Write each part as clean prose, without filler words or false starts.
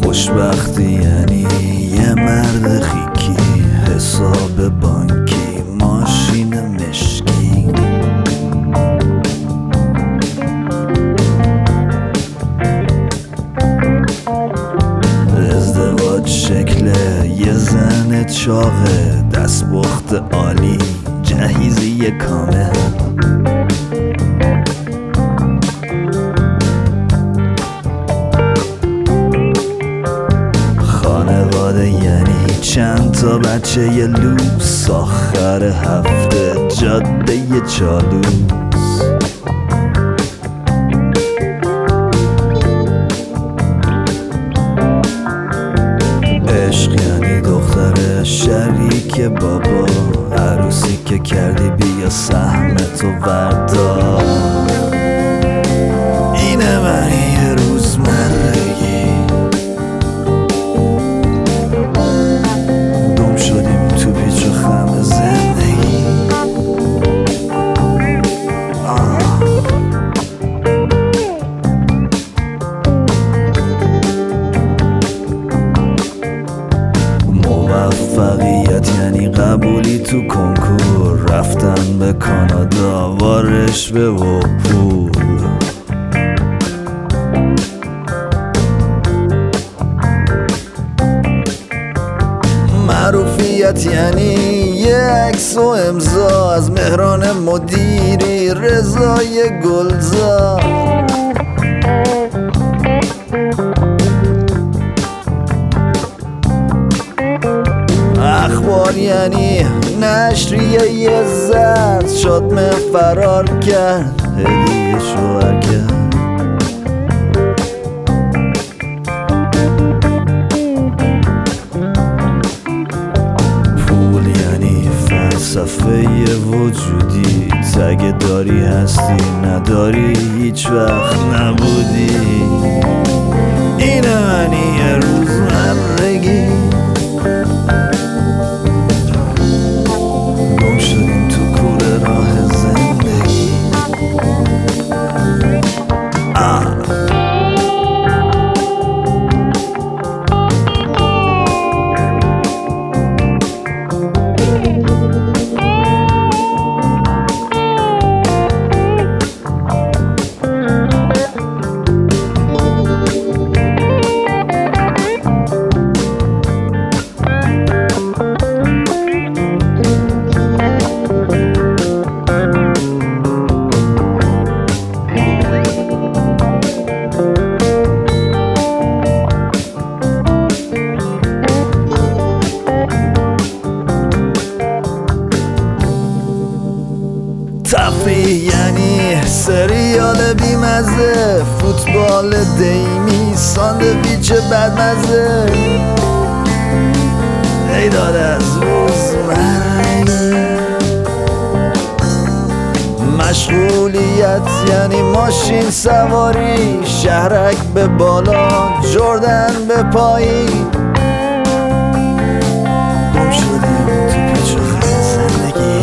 خوشبختی یعنی یه مرد خیکی، حساب بانکی، ماشین مشکی. ازدواج شکل یه زن چاقه، دستپخت عالی، جهیزی کامل. خانواده یعنی چند تا بچه یه لوس، آخر هفته جاده یه چالوس. عشق یعنی دختر شریک بابا، عروسی که کردی بیا سهمتو بردار. اینه من یه روزمرگی، گم شدیم تو پیچ و خم زندگی. موفقیت یعنی قبولی تو کنکور، رفتن به کانادا با رشوه و پول. معروفیت یعنی یه عکس و امضا از مهران مدیری، رضای گلزار. اخبار یعنی نشریه یه زرد، شادمه فرار کرد، هدیه شوهر کرد. پول یعنی فلسفه وجودی، تگ داری هستی نداری هیچ وقت نبودی. اینه منی یه روزمرگی، گم شدیم تو کوره راه زندگی. تفریح یعنی سریال بیمزه، فوتبال دیمی، ساندویچ بدمزه. ایداد از روزمرگی. مشغولیت یعنی ماشین سواری، شهرک به بالا، جردن به پایین. گم شدیم تو پیچ و خم زندگی.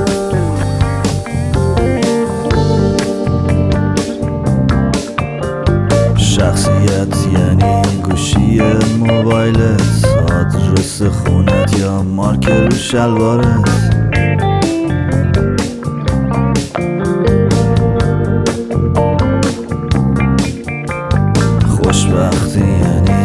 شخصیت یعنی گوشی موبایلت، آدرس خونت یا مارک رو شلوارت. خوشبختی یعنی